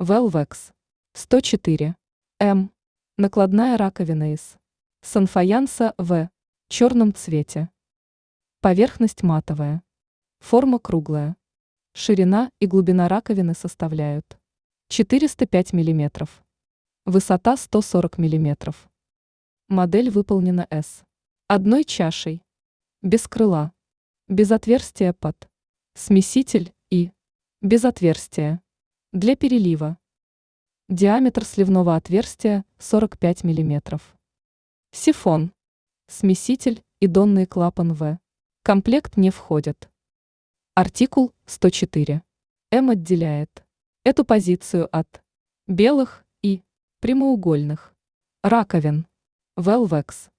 Velvex 104 М. Накладная раковина из санфаянса в черном цвете. Поверхность матовая. Форма круглая. Ширина и глубина раковины составляют 405 мм. Высота 140 мм. Модель выполнена с одной чашей, без крыла, без отверстия под смеситель и без отверстия для перелива. Диаметр сливного отверстия 45 мм. Сифон, смеситель и донный клапан в комплект не входят. Артикул 104 М отделяет эту позицию от белых и прямоугольных раковин Velvex.